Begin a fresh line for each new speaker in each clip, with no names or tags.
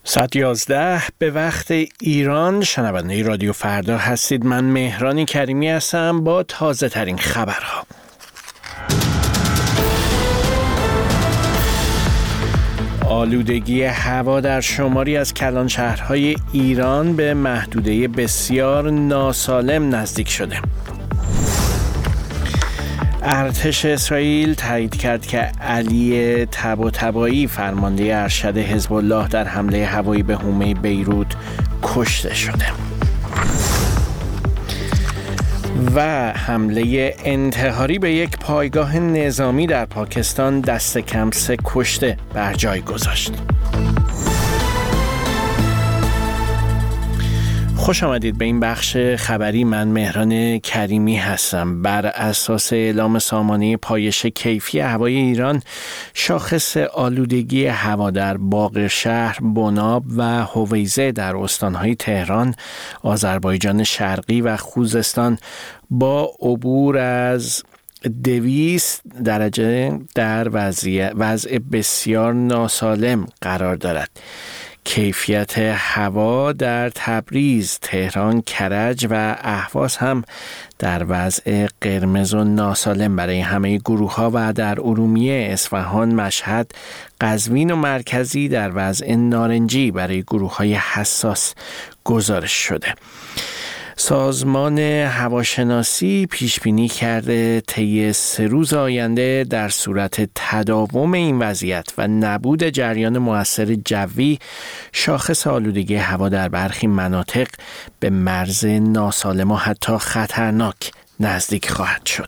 ساعت 11 به وقت ایران. شنونده رادیو فردا هستید. من مهران کریمی هستم با تازه ترین خبرها. آلودگی هوا در شماری از کلان شهرهای ایران به محدوده بسیار ناسالم نزدیک شده. ارتش اسرائیل تایید کرد که علی طباطبایی فرمانده ارشد حزب الله در حمله هوایی به حومه بیروت کشته شده. و حمله انتحاری به یک پایگاه نظامی در پاکستان دست کم 3 کشته بر جای گذاشت. خوش آمدید به این بخش خبری. من مهران کریمی هستم. بر اساس اعلام سامانه پایش کیفی هوای ایران، شاخص آلودگی هوا در باقرشهر، بناب و هویزه در استانهای تهران، آذربایجان شرقی و خوزستان با عبور از 200 درجه در وضع بسیار ناسالم قرار دارد. کیفیت هوا در تبریز، تهران، کرج و اهواز هم در وضع قرمز و ناسالم برای همه گروه‌ها و در ارومیه، اصفهان، مشهد، قزوین و مرکزی در وضع نارنجی برای گروه‌های حساس گزارش شده. سازمان هواشناسی پیش بینی کرده طی 3 روز آینده در صورت تداوم این وضعیت و نبود جریان مؤثر جوی، شاخص آلودگی هوا در برخی مناطق به مرز ناسالم و حتی خطرناک نزدیک خواهد شد.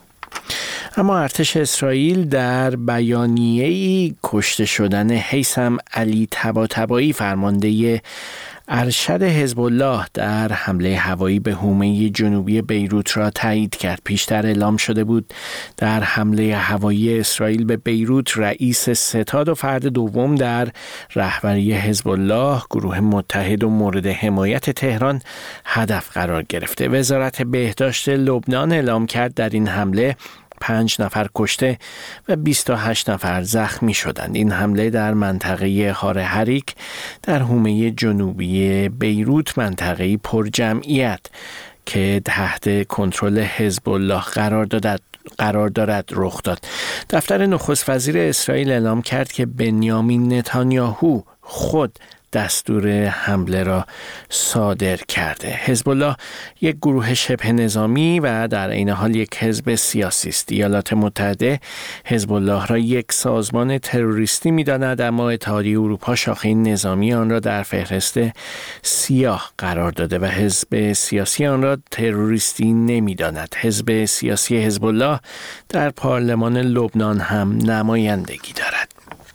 اما ارتش اسرائیل در بیانیه‌ای کشته شدن هیثم علی طباطبایی فرمانده ارشد حزب الله در حمله هوایی به حومه جنوبی بیروت را تایید کرد. پیشتر اعلام شده بود در حمله هوایی اسرائیل به بیروت، رئیس ستاد و فرد دوم در رهبری حزب الله، گروه متحد و مورد حمایت تهران هدف قرار گرفته. وزارت بهداشت لبنان اعلام کرد در این حمله 5 نفر کشته و 28 نفر زخمی شدند. این حمله در منطقه خار حریک در حومه جنوبی بیروت، منطقه‌ای پر جمعیت که تحت کنترل حزب الله قرار دارد رخ داد. دفتر نخست وزیر اسرائیل اعلام کرد که بنیامین نتانیاهو خود دستور حمله را صادر کرده. حزب الله یک گروه شبه نظامی و در عین حال یک حزب سیاسی است. ایالات متحده حزب الله را یک سازمان تروریستی می‌داند، اما اتحادیه اروپا شاخه نظامی آن را در فهرست سیاه قرار داده و حزب سیاسی آن را تروریستی نمی‌داند. حزب سیاسی حزب الله در پارلمان لبنان هم نمایندگی دارد.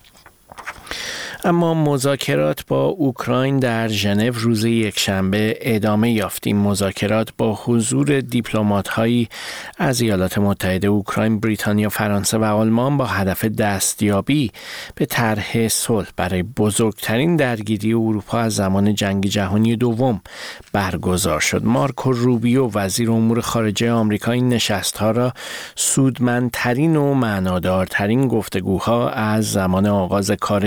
اما مذاکرات با اوکراین در ژنو روز یکشنبه ادامه یافت. این مذاکرات با حضور دیپلمات‌هایی از ایالات متحده، اوکراین، بریتانیا، فرانسه و آلمان با هدف دستیابی به طرح صلح برای بزرگترین درگیری اروپا از زمان جنگ جهانی دوم برگزار شد. مارکو روبیو، وزیر امور خارجه آمریکا، این نشست‌ها را سودمندترین و معنادارترین گفتگوها از زمان آغاز کار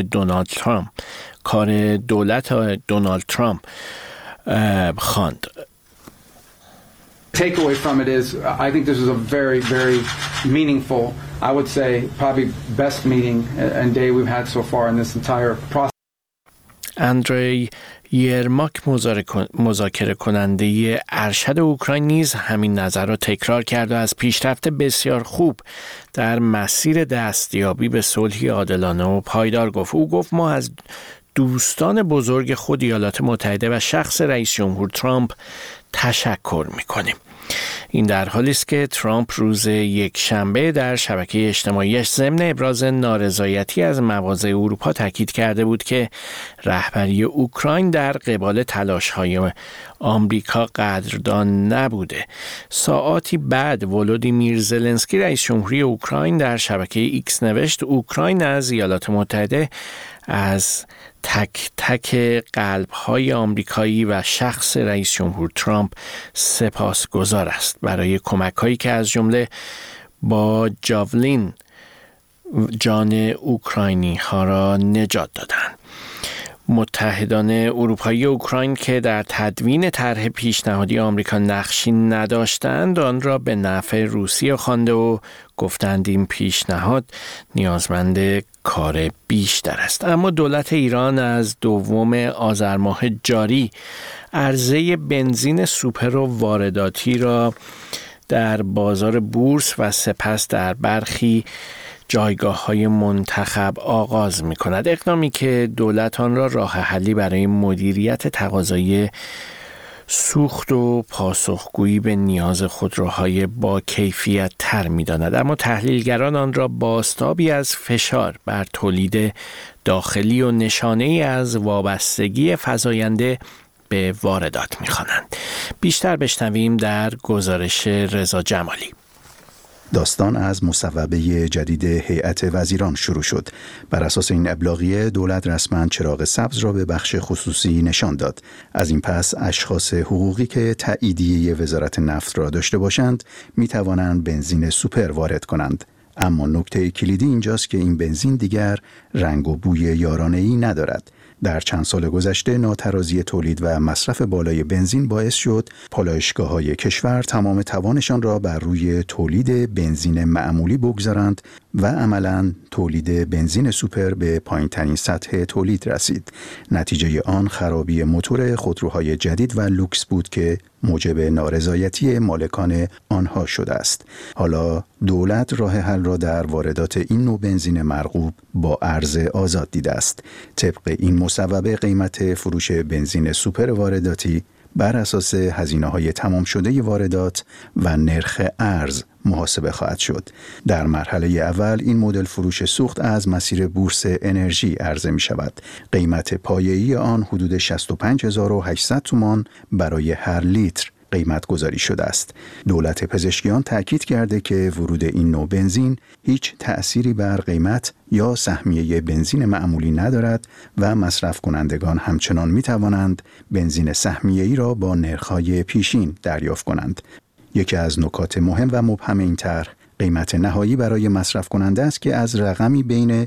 دولت دونالد ترامپ خواند.
Takeaway from it is I think this is a very, very meaningful, I would say probably best meeting and day we've had so far in this entire process.
اندری یرماک، مذاکره کننده ارشد اوکراین، نیز همین نظر را تکرار کرد و از پیشرفت بسیار خوب در مسیر دستیابی به صلحی عادلانه و پایدار گفت. او گفت ما از دوستان بزرگ خود ایالات متحده و شخص رئیس جمهور ترامپ تشکر می‌کنیم. این در حالی است که ترامپ روز یکشنبه در شبکه اجتماعیش ضمن ابراز نارضایتی از مواضع اروپا تاکید کرده بود که رهبری اوکراین در قبال تلاش‌های آمریکا قدردان نبوده. ساعاتی بعد ولودیمیر زلنسکی، رئیس جمهوری اوکراین، در شبکه ایکس نوشت اوکراین از ایالات متحده از تک تک قلب‌های آمریکایی و شخص رئیس جمهور ترامپ سپاسگزار است برای کمک‌هایی که از جمله با جاولین جان اوکراینی‌ها را نجات دادند. متحدان اروپایی اوکراین که در تدوین طرح پیشنهادی آمریکا نقشی نداشتند آن را به نفع روسیه خوانده و گفتند این پیشنهاد نیازمند کار بیشتر است. اما دولت ایران از 2 آذر ماه جاری عرضه بنزین سوپر و وارداتی را در بازار بورس و سپس در برخی جایگاه‌های منتخب آغاز می‌کند. اقدامی که دولت آن را راه حلی برای مدیریت تقاضای سوخت و پاسخگویی به نیاز خودروهای با کیفیت تر می‌داند. اما تحلیلگران آن را بازتابی از فشار بر تولید داخلی و نشانه‌ای از وابستگی فزاینده به واردات می‌خوانند. بیشتر بشنویم در گزارش رضا جمالی.
داستان از مصوبه جدید هیئت وزیران شروع شد. بر اساس این ابلاغیه دولت رسما چراغ سبز را به بخش خصوصی نشان داد. از این پس اشخاص حقوقی که تاییدیه وزارت نفت را داشته باشند می توانند بنزین سوپر وارد کنند. اما نکته کلیدی اینجاست که این بنزین دیگر رنگ و بوی یارانه‌ای ندارد. در چند سال گذشته ناترازی تولید و مصرف بالای بنزین باعث شد پالایشگاه‌های کشور تمام توانشان را بر روی تولید بنزین معمولی بگذارند و عملاً تولید بنزین سوپر به پایین‌ترین سطح تولید رسید. نتیجه آن خرابی موتور خودروهای جدید و لوکس بود که موجب نارضایتی مالکان آنها شده است. حالا دولت راه حل را در واردات این نوع بنزین مرغوب با عرضه آزاد دیده است. طبق این مصوبه قیمت فروش بنزین سوپر وارداتی بر اساس هزینه‌های تمام شده واردات و نرخ ارز محاسبه خواهد شد. در مرحله اول این مدل فروش سوخت از مسیر بورس انرژی عرضه می شود. قیمت پایه‌ای آن حدود 65800 تومان برای هر لیتر قیمت گذاری شده است. دولت پزشکیان تاکید کرده که ورود این نوع بنزین هیچ تأثیری بر قیمت یا سهمیه بنزین معمولی ندارد و مصرف کنندگان همچنان می توانند بنزین سهمیه‌ای را با نرخ‌های پیشین دریافت کنند. یکی از نکات مهم و مبهم این طرح قیمت نهایی برای مصرف کننده است که از رقمی بین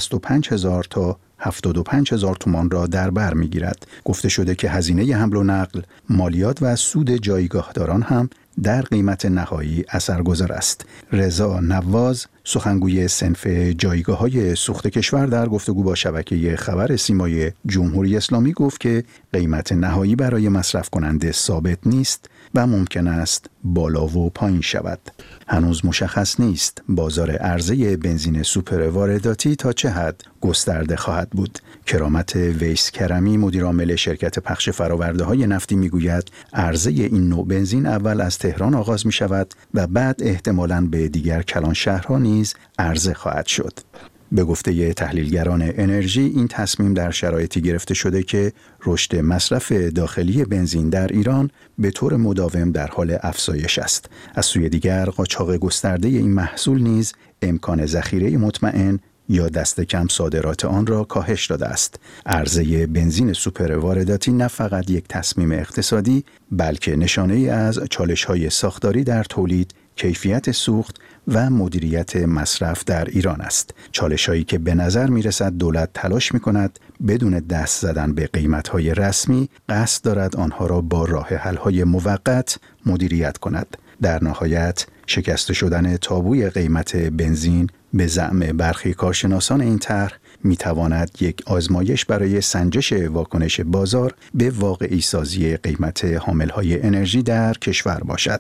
65000 تا 75000 تومان را در بر می‌گیرد. گفته شده که هزینه حمل و نقل، مالیات و سود جایگاهداران هم در قیمت نهایی اثرگذار است. رضا نواز، سخنگوی صنف جایگاه‌های سوخت کشور، در گفتگو با شبکه خبر سیمای جمهوری اسلامی گفت که قیمت نهایی برای مصرف کننده ثابت نیست و ممکن است بالا و پایین شود. هنوز مشخص نیست بازار عرضه بنزین سوپر وارداتی تا چه حد گسترده خواهد بود. کرامت ویس کرمی، مدیر عامل شرکت پخش فرآورده‌های نفتی، میگوید عرضه این نوع بنزین اول از تهران آغاز می شود و بعد احتمالاً به دیگر کلان شهرها نیز عرضه خواهد شد. به گفته تحلیلگران انرژی این تصمیم در شرایطی گرفته شده که رشد مصرف داخلی بنزین در ایران به طور مداوم در حال افزایش است. از سوی دیگر قاچاق گسترده این محصول نیز امکان ذخیره مطمئن یا دست کم صادرات آن را کاهش داده است. عرضه بنزین سوپر وارداتی نه فقط یک تصمیم اقتصادی بلکه نشانه‌ای از چالش‌های ساختاری در تولید، کیفیت سوخت و مدیریت مصرف در ایران است. چالش‌هایی که به نظر می‌رسد دولت تلاش می‌کند بدون دست زدن به قیمت‌های رسمی قصد دارد آنها را با راه حل‌های موقت مدیریت کند. در نهایت شکسته شدن تابوی قیمت بنزین به زعم برخی کارشناسان این طرح می‌تواند یک آزمایش برای سنجش واکنش بازار به واقعی سازی قیمت حامل‌های انرژی در کشور باشد.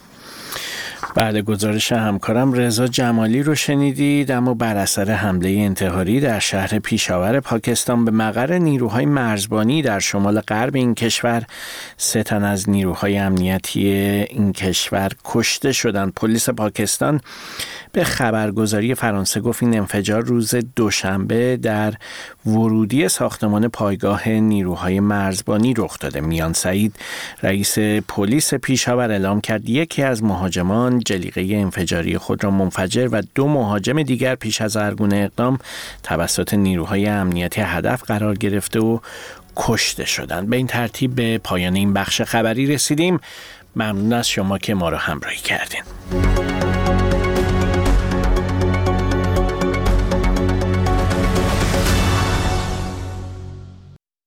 بعد گزارش همکارم رضا جمالی رو شنیدید. اما بر اثر حمله انتحاری در شهر پیشاور پاکستان به مقر نیروهای مرزبانی در شمال غرب این کشور 3 تن از نیروهای امنیتی این کشور کشته شدند. پلیس پاکستان به خبرگزاری فرانسه گفت این انفجار روز دوشنبه در ورودی ساختمان پایگاه نیروهای مرزبانی رخ داده. میان سعید، رئیس پلیس پیشاور، اعلام کرد یکی از مهاجمان جلیقه انفجاری خود را منفجر و 2 مهاجم دیگر پیش از هر گونه اقدام توسط نیروهای امنیتی هدف قرار گرفته و کشته شدند. به این ترتیب به پایان این بخش خبری رسیدیم. ممنون از شما که ما را همراهی کردین.